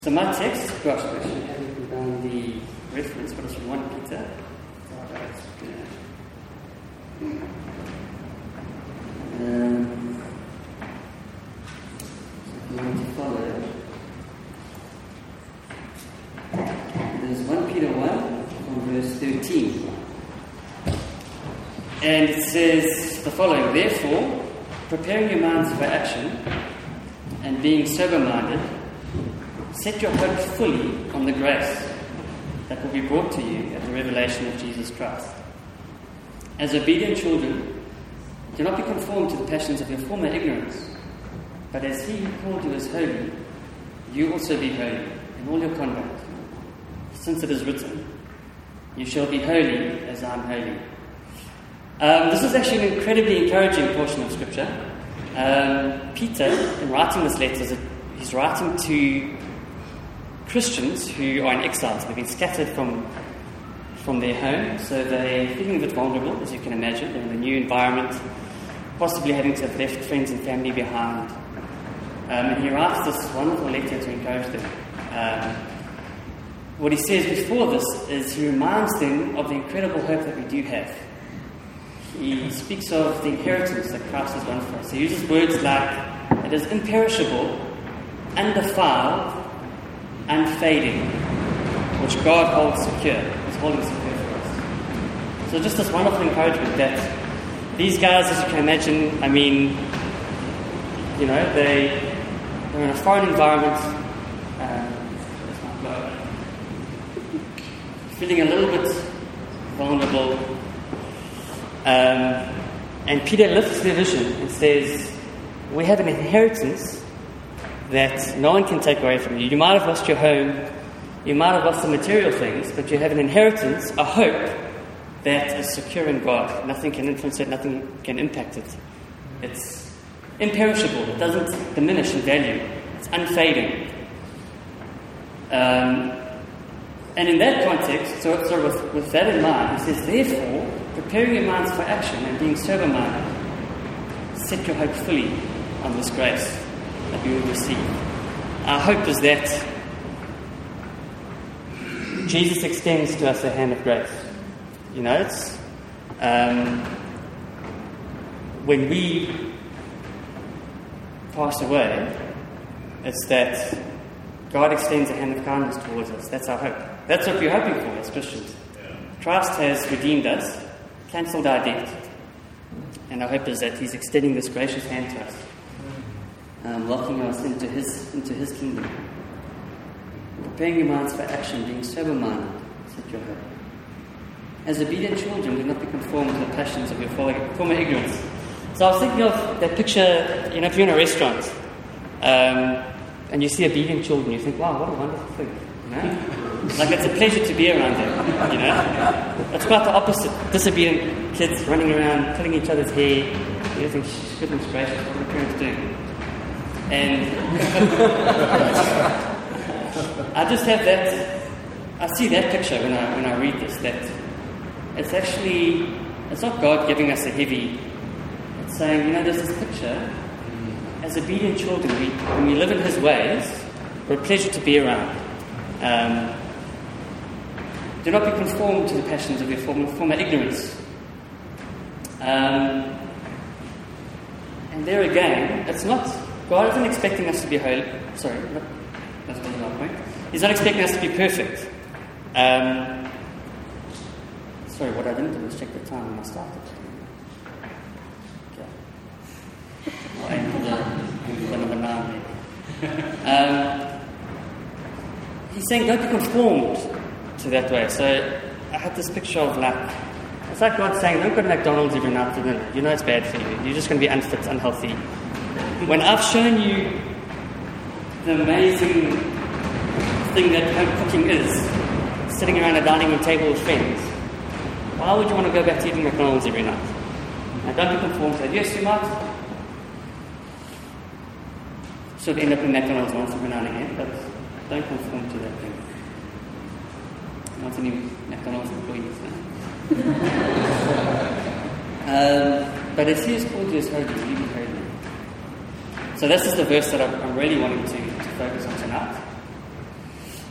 So my text, gosh, I actually haven't written down the reference, but it's from 1 Peter. If you want to follow, there's 1 Peter 1 from verse 13. And it says the following: Therefore, preparing your minds for action and being sober-minded, set your hope fully on the grace that will be brought to you at the revelation of Jesus Christ. As obedient children, do not be conformed to the passions of your former ignorance, but as He who called you is holy, you also be holy in all your conduct. Since it is written, you shall be holy as I am holy. This is actually an incredibly encouraging portion of Scripture. Peter, in writing this letter, he's writing to Christians who are in exiles. They've been scattered from their home, so they're feeling a bit vulnerable, as you can imagine. They're in a new environment, possibly having to have left friends and family behind. And he writes this wonderful letter to encourage them. What he says before this is he reminds them of the incredible hope that we do have. He speaks of the inheritance that Christ has won for us. He uses words like, it is imperishable, undefiled, unfading, which God holds secure. He's holding secure for us. So just this wonderful encouragement that these guys, as you can imagine, I mean, you know, they're in a foreign environment, feeling a little bit vulnerable. And Peter lifts their vision and says, we have an inheritance that no one can take away from you. You might have lost your home, you might have lost some material things, but you have an inheritance, a hope that is secure in God. Nothing can influence it, nothing can impact it. It's imperishable, it doesn't diminish in value, it's unfading. And in that context, so with that in mind, he says, therefore, preparing your minds for action and being sober-minded, set your hope fully on this grace that we will receive. Our hope is that Jesus extends to us a hand of grace. You know, it's when we pass away, it's that God extends a hand of kindness towards us. That's our hope. That's what we're hoping for as Christians. Christ has redeemed us, cancelled our debt, and our hope is that He's extending this gracious hand to us, welcoming us into His kingdom. Preparing your minds for action, being sober-minded, set your hope. As obedient children, do not be conformed to the passions of your former ignorance. So I was thinking of that picture, you know, if you're in a restaurant, and you see obedient children, you think, wow, what a wonderful thing, you know? Like, it's a pleasure to be around them, you know? It's quite the opposite. Disobedient kids running around, pulling each other's hair. You think, goodness gracious, what are the parents doing? And I just have that, I see that picture when I read this, that it's actually, it's not God giving us a heavy, it's saying, you know, there's this picture. As obedient children, when we live in His ways, we're a pleasure to be around. Do not be conformed to the passions of your former ignorance. And there again, it's not, God isn't expecting us to be holy. Sorry, that's my point. He's not expecting us to be perfect. Sorry, what I didn't do was check the time when I started. Okay. I'll aim for the number 9 maybe. He's saying don't be conformed to that way. So I had this picture of like, it's like God saying, don't go to McDonald's every night for dinner. You know it's bad for you. You're just going to be unfit, unhealthy. When I've shown you the amazing thing that home cooking is, sitting around a dining room table with friends, why would you want to go back to eating McDonald's every night? Now don't be conformed to that. Yes, you might should end up in McDonald's once every now and again, but don't conform to that thing. Not any McDonald's employees now. But as He is called to His holy, you be holy. So this is the verse that I'm really wanting to focus on tonight.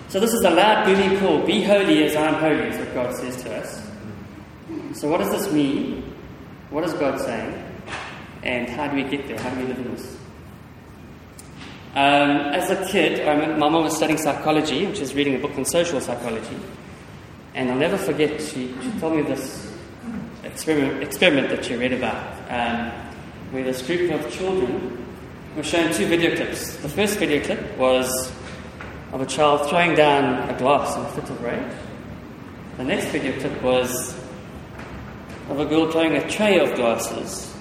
So this is a loud, booming call. Be holy as I am holy, is what God says to us. So what does this mean? What is God saying? And how do we get there? How do we live in this? As a kid, my mom was studying psychology, and she was reading a book on social psychology. And I'll never forget, she told me this experiment that she read about, where this group of children were shown 2 video clips. The first video clip was of a child throwing down a glass in a fit of rage. The next video clip was of a girl throwing a tray of glasses,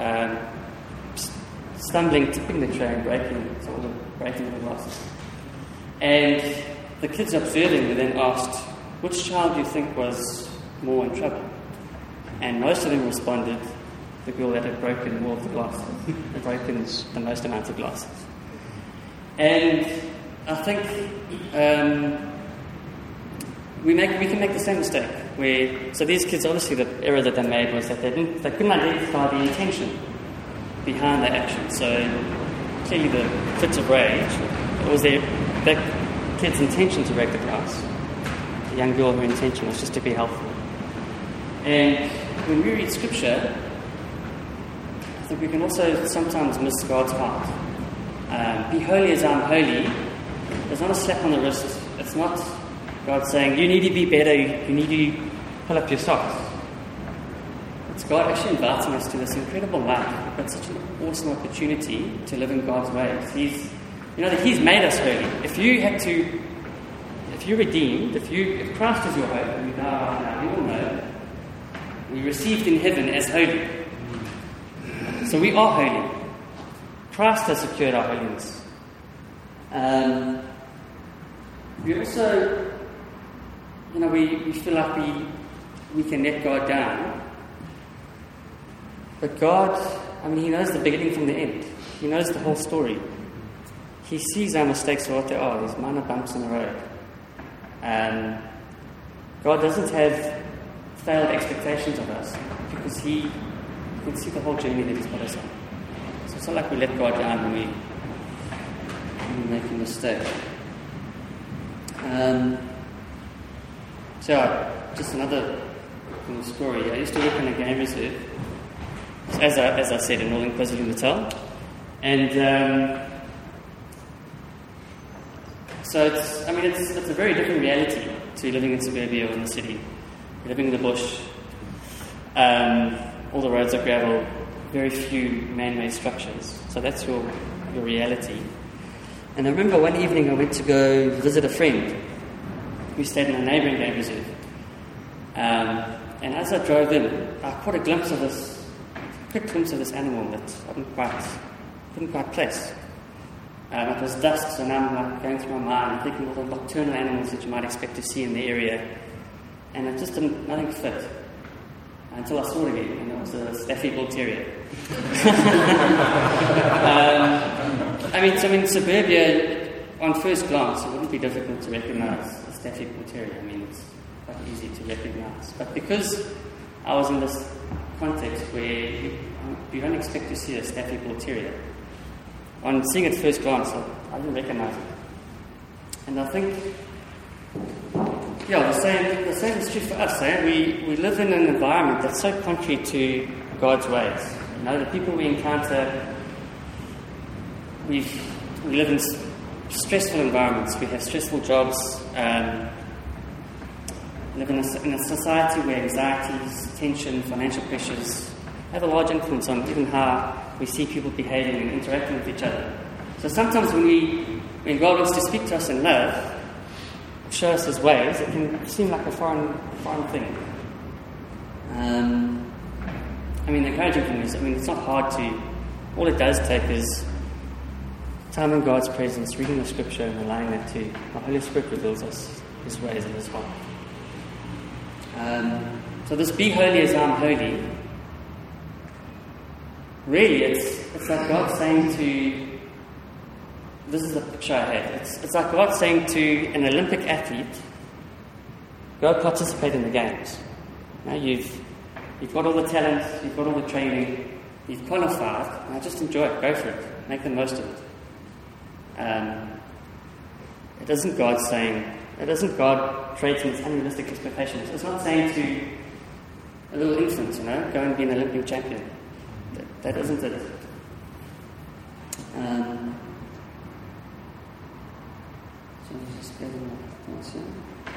stumbling, tipping the tray and breaking the glasses. And the kids observing were then asked, which child do you think was more in trouble? And most of them responded, the girl that had broken more of the glasses, had broken the most amount of glasses. And I think we can make the same mistake. So these kids, obviously, the error that they made was that they couldn't identify the intention behind their action. So clearly, the fits of rage, it was that kid's intention to break the glass. The young girl, her intention was just to be helpful. And when we read Scripture, I think we can also sometimes miss God's heart. Be holy as I'm holy. It's not a slap on the wrist. It's not God saying, you need to be better, you need to pull up your socks. It's God actually inviting us to this incredible life. We've got such an awesome opportunity to live in God's ways. He's made us holy. If you're redeemed, if Christ is your hope, and we die right now, we all know, we received in heaven as holy. So we are holy. Christ has secured our holiness. We also, we feel like we can let God down. But God, He knows the beginning from the end. He knows the whole story. He sees our mistakes for what they are. These minor bumps in the road. God doesn't have failed expectations of us because He can see the whole journey that He's put us on. So it's not like we let God down when we make a mistake. Just another story. I used to work in a game reserve, as I said, in Northern KwaZulu-Natal, and so it's a very different reality to living in suburbia or in the city. You're living in the bush. All the roads are gravel. Very few man-made structures. So that's your reality. And I remember one evening I went to go visit a friend who stayed in a neighbouring game reserve. And as I drove in, I caught a quick glimpse of this animal that I couldn't quite place. It was dusk, so now I'm going through my mind, thinking of all the nocturnal animals that you might expect to see in the area. And it just nothing fit. Until I saw it again, and it was a Staffy Bull Terrier. In suburbia, on first glance, it wouldn't be difficult to recognise a Staffy Bull Terrier. It's quite easy to recognise. But because I was in this context where you don't expect to see a Staffy Bull Terrier, on seeing it first glance, I didn't recognise it. And I think, the same is true for us. We live in an environment that's so contrary to God's ways. The people we encounter, we live in stressful environments. We have stressful jobs. We live in a society where anxieties, tension, financial pressures have a large influence on even how we see people behaving and interacting with each other. So sometimes when God wants to speak to us in love, show us His ways, it can seem like a foreign thing. The encouraging thing is, it's not hard to. All it does take is time in God's presence, reading the Scripture, and allowing that to. The Holy Spirit reveals us His ways and His heart. So this "be holy as I'm holy." Really, it's like God saying to. This is the picture I had. It's like God saying to an Olympic athlete, go participate in the games. You've got all the talent, you've got all the training, you've qualified, now just enjoy it, go for it, make the most of it. It isn't God saying, That isn't God creating its unrealistic expectations. It's not saying to a little infant, go and be an Olympic champion. That isn't it. So just get in things here.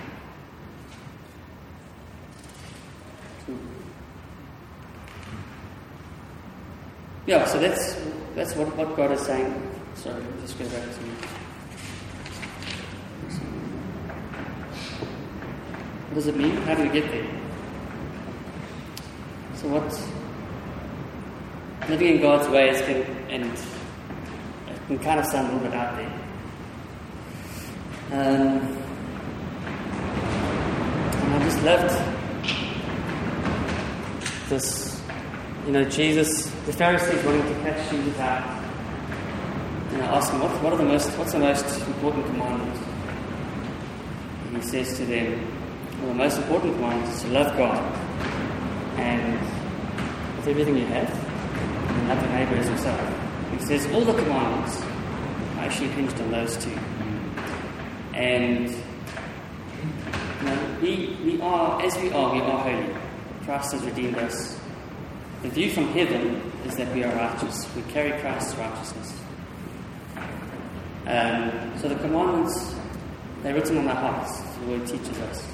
Yeah, so that's what God is saying. Sorry, let me just go back to what does it mean? How do we get there? So living in God's ways it can kind of sound a little bit out there. And I just loved this. Jesus, the Pharisees wanting to catch Jesus out, asking what's the most important commandment? And he says to them, well, the most important commandment is to love God and with everything you have, and love your neighbour as yourself. He says all the commandments are actually hinged on those two. And we are holy. Christ has redeemed us. The view from heaven is that we are righteous. We carry Christ's righteousness. So the commandments, they're written on our hearts. The Word teaches us.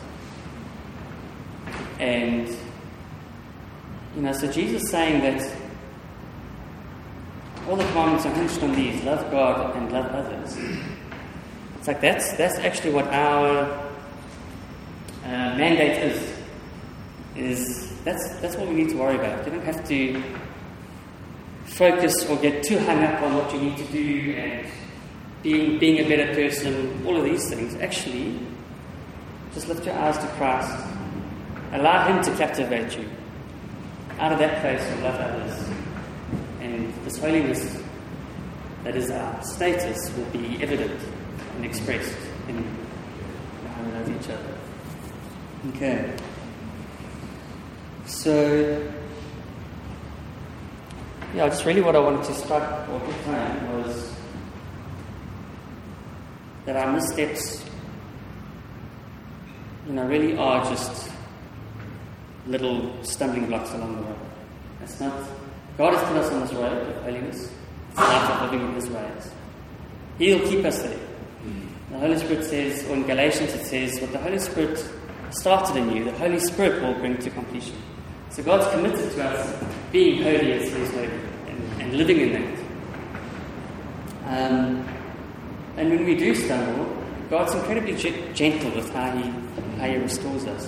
And, so Jesus is saying that all the commandments are hinged on these. Love God and love others. It's like that's actually what our mandate is that's what we need to worry about. You don't have to focus or get too hung up on what you need to do and being a better person, all of these things. Actually, just lift your eyes to Christ. Allow Him to captivate you. Out of that place, you'll love others. And this holiness that is our status will be evident and expressed in how we love each other. Okay. So, just really what I wanted to start or get home was that our missteps, really are just little stumbling blocks along the road. It's not. God has put us on this road of holiness. It's a life of living in His ways. He'll keep us there. The Holy Spirit says, or in Galatians it says, what the Holy Spirit started in you, the Holy Spirit will bring to completion. So God's committed to us being holy as He is holy and living in that. And when we do stumble, God's incredibly gentle with how He restores us.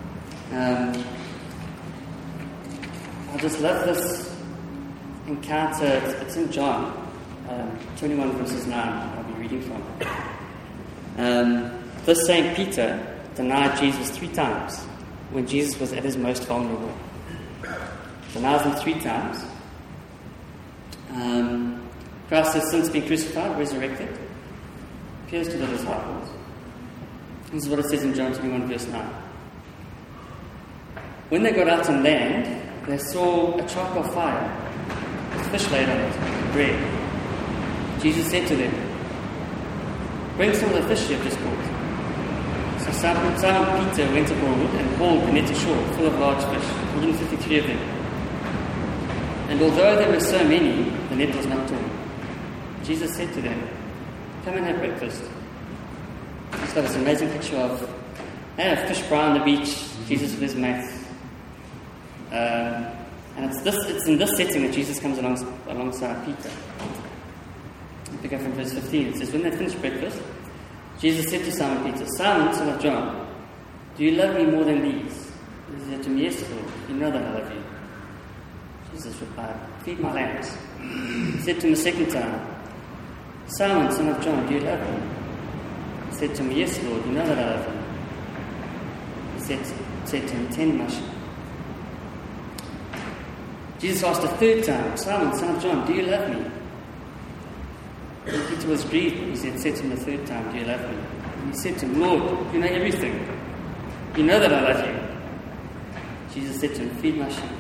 I just love this encounter. It's in John 21 verses 9 I'll be reading from. This same Peter denied Jesus 3 times when Jesus was at his most vulnerable. Denies Him 3 times. Christ has since been crucified, resurrected, appears to the disciples. This is what it says in John 21 verse 9. When they got out on land, they saw a charcoal fire with fish laid on it, bread. Jesus said to them, bring some of the fish you have just caught. So Simon Peter went aboard and hauled the net ashore full of large fish, 153 of them. And although there were so many, the net was not torn. Jesus said to them, come and have breakfast. He's got this amazing picture of a fish fry on the beach, Jesus with his mates. And it's in this setting that Jesus comes alongside Peter. I'll pick up from verse 15. It says, when they finished breakfast, Jesus said to Simon Peter, Simon, son of John, do you love me more than these? He said to him, yes, Lord, you know that I love you. Jesus replied, feed my lambs. He said to him a second time, Simon, son of John, do you love me? He said to him, yes, Lord, you know that I love you. He said to him, tend my sheep. Jesus asked a third time, Simon, son of John, do you love me? And Peter was grieved. He said to him the third time, do you love me? And he said to him, Lord, you know everything. You know that I love you. Jesus said to him, feed my sheep.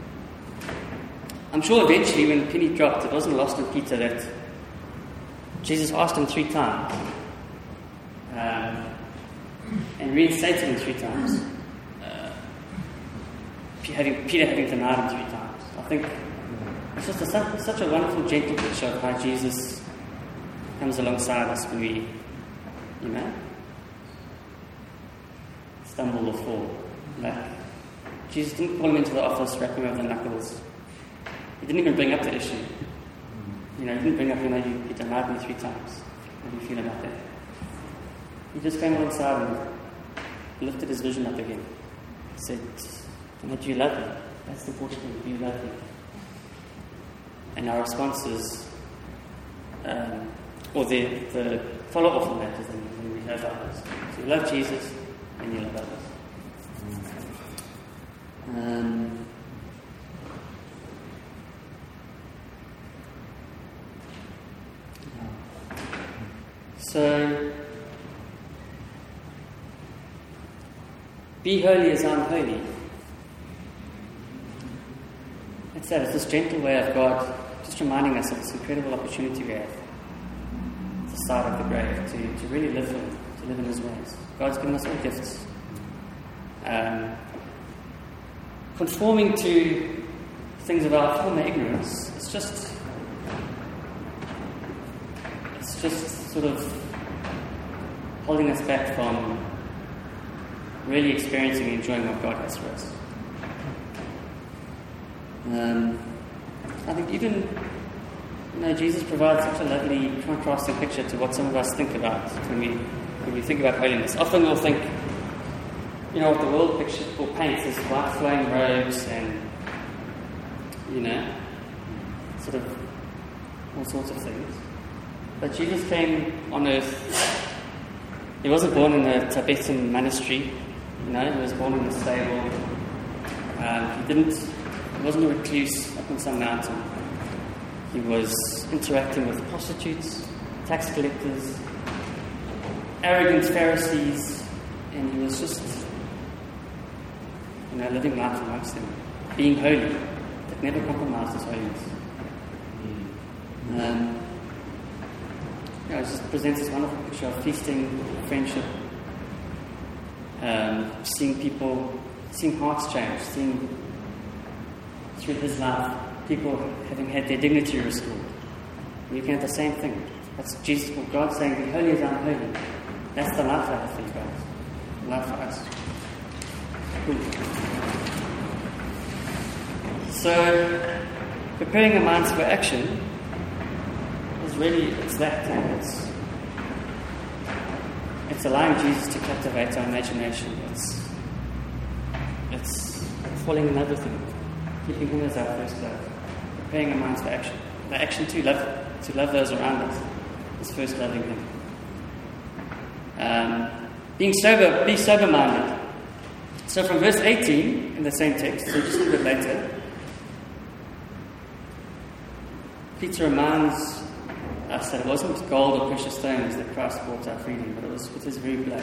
I'm sure eventually when the penny dropped, it wasn't lost on Peter that Jesus asked him 3 times, he reinstated him 3 times. Peter having denied him 3 times. I think it's just such a wonderful, gentle picture of how Jesus comes alongside us when we, stumble or fall. Like, Jesus didn't call him into the office, wrap him over the knuckles. He didn't even bring up the issue. He didn't bring up, you denied me 3 times. How do you feel about that? He just came alongside and lifted his vision up again. He said, do you love me? That's the important thing. Do you love me? And our response is, or the follow-up on that is when we love others. So you love Jesus and you love others. So, be holy as I'm holy. It's this gentle way of God just reminding us of this incredible opportunity we have at the side of the grave to really live for Him, to live in His ways. God's given us all gifts. Conforming to things of our former ignorance, it's just sort of holding us back from really experiencing and enjoying what God has for us. I think even, Jesus provides such a lovely contrasting picture to what some of us think about when we think about holiness. Often we'll think, what the world picture or paints is white flowing robes and, sort of all sorts of things. But Jesus came on earth. He wasn't born in a Tibetan monastery. He was born in a stable. He wasn't a recluse up on some mountain. He was interacting with prostitutes, tax collectors, arrogant Pharisees, and he was just, living life amongst them, being holy, but never compromised his holiness. It just presents this wonderful picture of feasting, friendship, seeing hearts change, seeing through his life people having had their dignity restored. And you can have the same thing. That's Jesus, God saying, be holy as I'm holy. That's the life I have for you guys. The life for us. Cool. So, preparing our minds for action is really, it's that thing. It's allowing Jesus to captivate our imagination. It's falling in love with Him, keeping Him as our first love, preparing our minds for action. The action to love those around us is first loving Him. Be sober-minded. So from verse 18 in the same text, so just a little bit later, Peter reminds us that it wasn't with gold or precious stones that Christ bought our freedom, but it was with His very blood.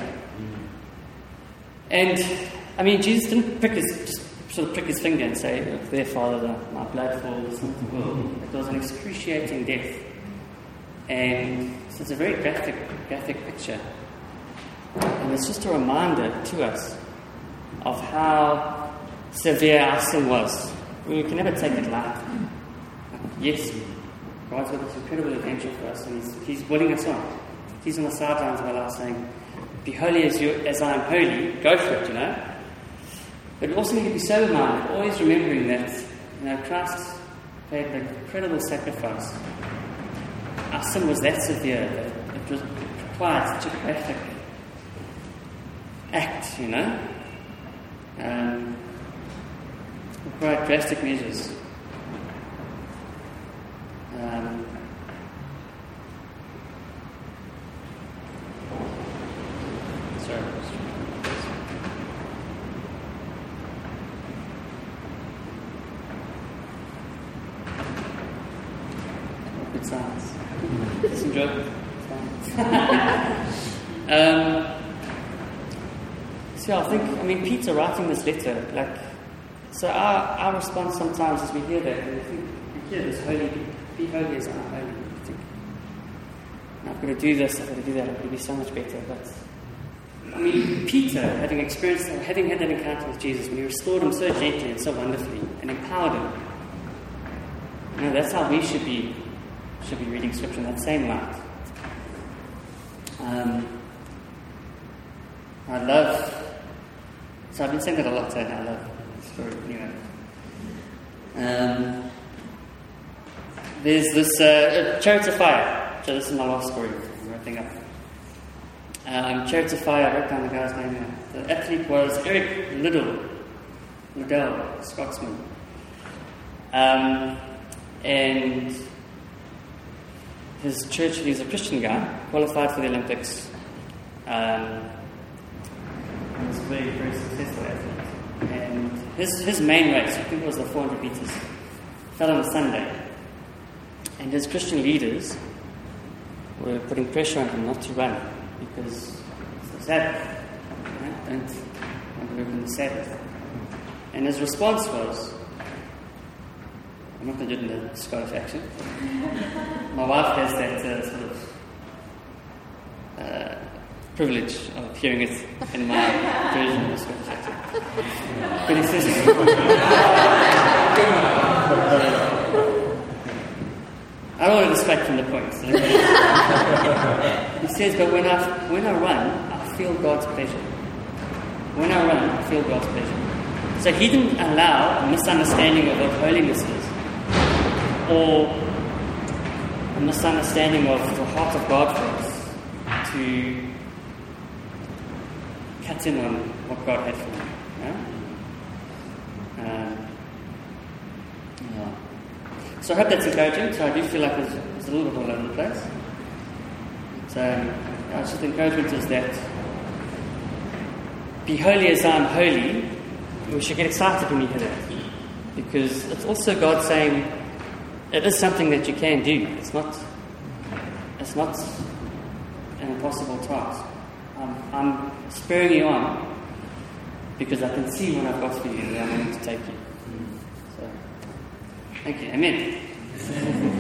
And, Jesus didn't prick his finger and say, look there, Father, my blood falls into the world. It was an excruciating death. And so it's a very graphic picture. And it's just a reminder to us of how severe our sin was. We can never take it lightly. Yes, God's got this incredible adventure for us, and He's willing us on. He's on the sidelines of our life saying, be holy as I am holy, go for it, But we also need to be sober-minded, always remembering that, Christ paid an incredible sacrifice. Our sin was that severe that it required such a graphic act, required drastic measures. Good sounds. Just enjoy it. So I think, Peter writing this letter, so our response sometimes is we hear that, and we hear this be holy as I'm holy. We think, I've got to do this, I've got to do that, it will be so much better. But, Peter, having had that encounter with Jesus, when he restored him so gently and so wonderfully and empowered him, that's how we should be reading Scripture in that same light. So I've been saying that a lot today. I love the story. Anyway, there's this Chariots of Fire. So this is my last story. I'm wrapping up. Chariots of Fire. I wrote down the guy's name here. The athlete was Eric Liddell, Scotsman. And his church, he's a Christian guy, qualified for the Olympics. He was a very, very successful athlete. And his main race, I think it was the 400 meters, fell on a Sunday. And his Christian leaders were putting pressure on him not to run because it's the Sabbath. Don't work on the Sabbath. And his response was, I'm not going to do it in the Scottish accent. My wife has that sort of privilege of hearing it in my version of the Scottish accent. But he says, I don't want to distract from the point. So he says, but when I run, I feel God's pleasure. When I run, I feel God's pleasure. So he didn't allow a misunderstanding of what holiness is, or a misunderstanding of the heart of God for us to cut in on what God had for him. So I hope that's encouraging. So I do feel like it's a little bit all over the place. So just the encouragement is that be holy as I am holy. We should get excited when we hear that, because it's also God saying it is something that you can do. It's not an impossible task. I'm spurring you on because I can see what I've got for you and where I'm going to take you. So, thank you. Amen.